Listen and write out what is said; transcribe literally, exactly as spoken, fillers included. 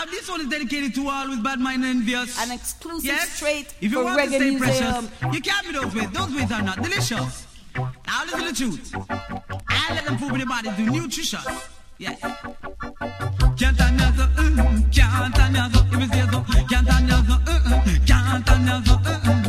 Now this one is dedicated to all with bad mind and envious. An exclusive yes? straight If you for want Reggae to stay Museum. precious, you can't be those ways. Those ways are not delicious. Now listen to the truth. I let them food in the body do nutritious. Yes. Can't another, uh, can't another, if you say so, can't another, uh, can't another, uh.